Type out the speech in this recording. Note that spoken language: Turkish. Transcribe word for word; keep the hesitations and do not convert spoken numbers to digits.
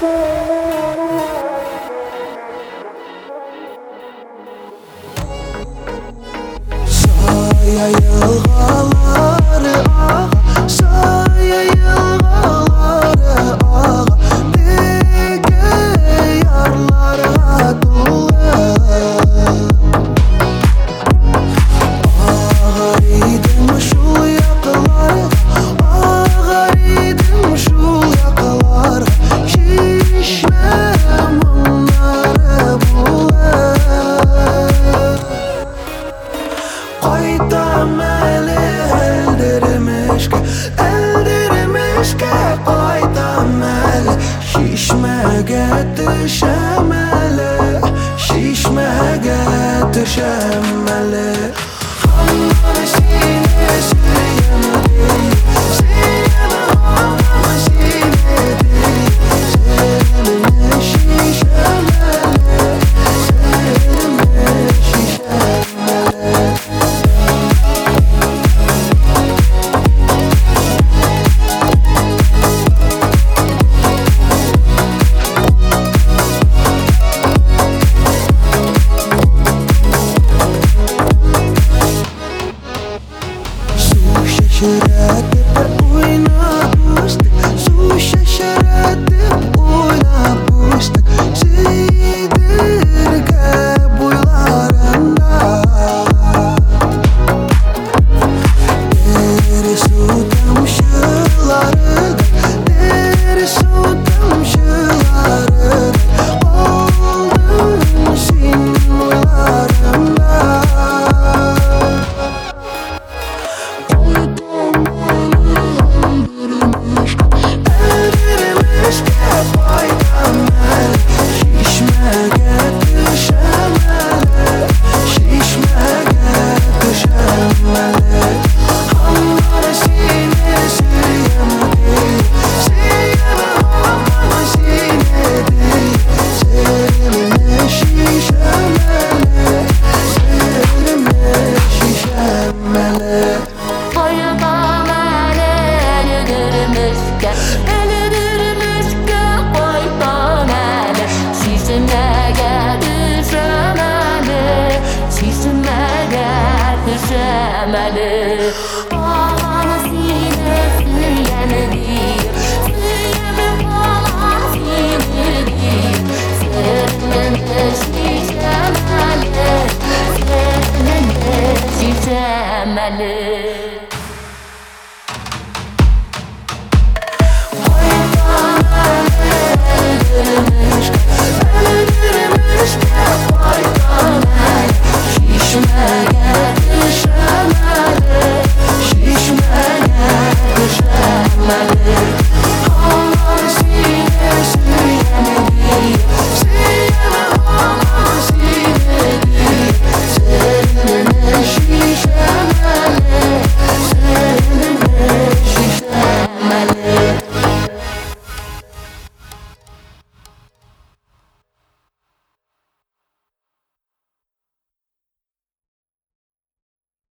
Saya yılğaları ağa, saya yılğaları ağa, nege yarlara dolu. Ağar idim şul yaqaları, ağar idim şul yaqaları, şişmem onları bular. Qaytam əli eldirmişke, eldirmişke qaytam əli, şişməgə düşəm əli, şişməgə düşəm əli. Hamları sinə sürüyəm deyil, sürüyəm hamları sinə deyil, sürümünə şişəm əli, sürümünə şişəm əli. Şaşıratıp oynamıştık, su şaşıratıp oynamıştık, Sidirge boylarında. Deri su tamşıları, deri su tamşıları, oldun sin boylarında.